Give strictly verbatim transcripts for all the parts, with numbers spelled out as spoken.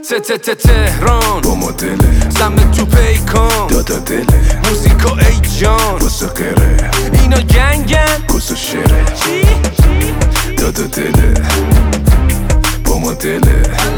ت تهران با ما دله سمت تو پیکان دادا دله موزیکا ای جان واسه غیره اینا گنگن کس و شره دادا دله با ما دله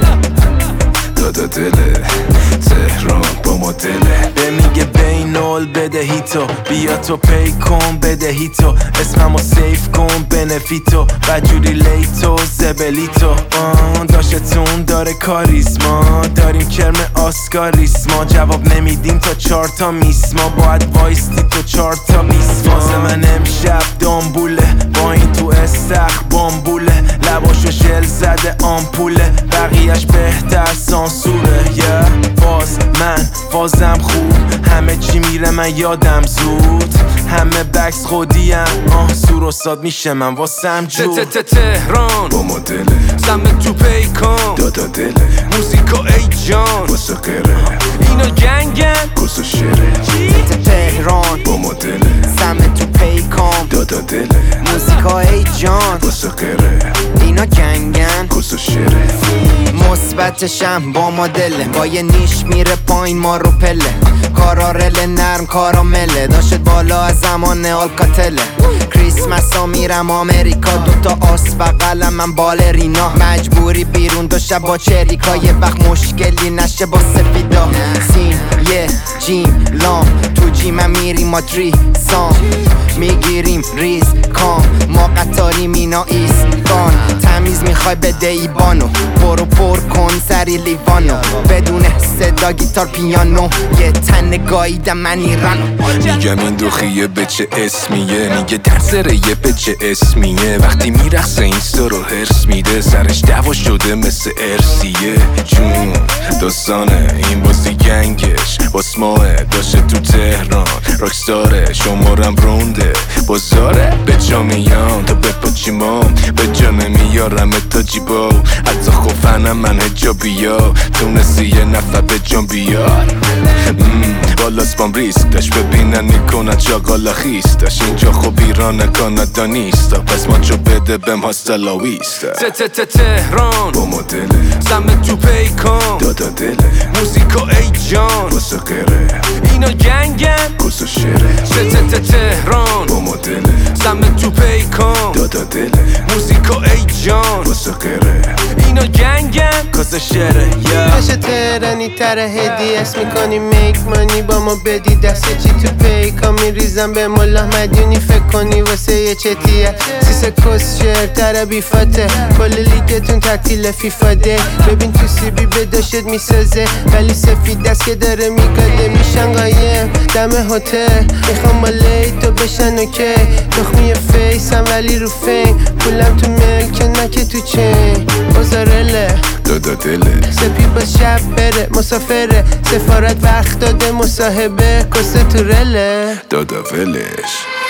دادا دله تهران با ما دله به میگه بینال بدهی تو بیا تو پی کن بدهی تو اسممو سیف کن بنفیتو بجوری لیتو زبلیتو داشتون داره کاریزما داریم کرم آسکاریسما جواب نمیدیم تا چار تا میس ما باید وایستی تو چار تا میس واسه من امشب دامبوله با این تو استخ بامبوله لباشو ژل زده آمپوله بقیهش بهتر سانسوره yeah. باز من بازم خوب همه چی میره من یادم زود همه بکس خودیم آه سور و ساد میشه من واسم جود ت تهران با ما دله سمت تو پیکان دادا دله موزیکا ای جان واسه غیره اینا گنگن کس و شره ت تهران با ما دله سمت تو پیکان دادا دله موزیکا ای جان واسه غیره اینا گنگن کس و شره مثبتشم با ما دله با یه نیش میره پایین ما رو پله کارارل نرم کارامله داشت بالا از زمان آلکاتله کریسمس ها میرم آمریکا دوتا آس بقلم من بالرینا مجبوری بیرون دو شب با چریکا یه وقت مشکلی نشه با سفیدا سین یه جیم لام تو جیم میریم ما دری سام میگیریم ریز کام ما قطاریم اینا ایستگان تمیز میخوای بده ایبانو برو پر کن سری لیوانو بدون صدا گیتار پیانو یه تن گاییدم من ایرانو میگم این دوخیه به چه اسمیه میگه درسره یه به چه اسمیه وقتی میرخصه اینستا رو هرس میده سرش دوا شده مثل ارسیه جون داستانه این بازی گنگش باس ماه داشته تو تهران راکستاره شمارم رونده بازاره به جا میام تا بپاچیمام به جا نمیارم تا جیبا حتی خوفنم من هجابیا تونستی یه نفر به جان بیار بالاست بام ریسک داشت ببینن میکنن چاقالا خیست داشت اینجا خوب ایران کانادا نیست پس ما چو بده بهم هاستلا ویستا ت ت تهران با ما دله سمت تو پیکان دادا دله موزیکا ای جان واسه غیره اینا گنگن کس و شره ت ت تهران با ما دله سمت تو پیکان دادا دله موزیکا ای جان واسه غیره اینا گنگن کس و شره باشه تهرانی تر هدی اسم میکنی میک مانی با ما بدی دسته چی تو پیکا میریزم به ملا مدیونی فکر کنی واسه یه چتیه سیسه کس شهر تر بیفاته کل لیگتون تعطیل فیفا ده ببین تو سی بی بداشت میسازه ولی سفید دست که داره میگاده میشن قایم دم هتل میخوام با لیتو بشن اوکی تخمی فیسم ولی رو فین پولم تو ملکن مکه تو چین بازارله دادا دله سپی با شب بره مسافره سفارت وقت داده مصاحبه کسه تو رله دادا ولش